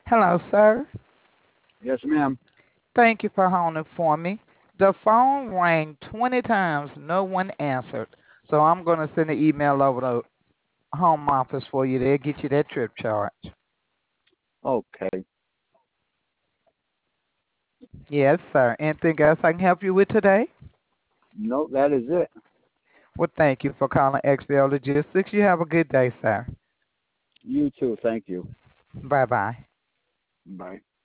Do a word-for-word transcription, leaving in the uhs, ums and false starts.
Hello, sir. Yes, ma'am. Thank you for holding for me. The phone rang twenty times. No one answered. So I'm going to send an email over to home office for you. They'll get you that trip charge. Okay. Yes, sir. Anything else I can help you with today? No, that is it. Well, thank you for calling X B L Logistics. You have a good day, sir. You too. Thank you. Bye bye. Bye.